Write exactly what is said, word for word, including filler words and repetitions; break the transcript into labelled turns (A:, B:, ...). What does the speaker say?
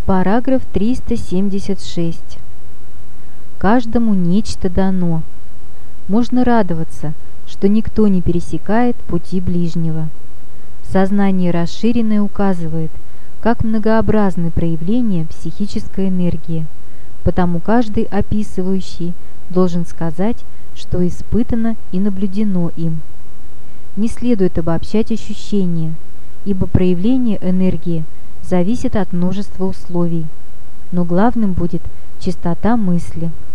A: Параграф триста семьдесят шесть. Каждому нечто дано. Можно радоваться, что никто не пересекает пути ближнего. Сознание расширенное указывает, как многообразны проявления психической энергии, потому каждый описывающий должен сказать, что испытано и наблюдено им. Не следует обобщать ощущения, ибо проявление энергии зависит от множества условий, но главным будет чистота мысли.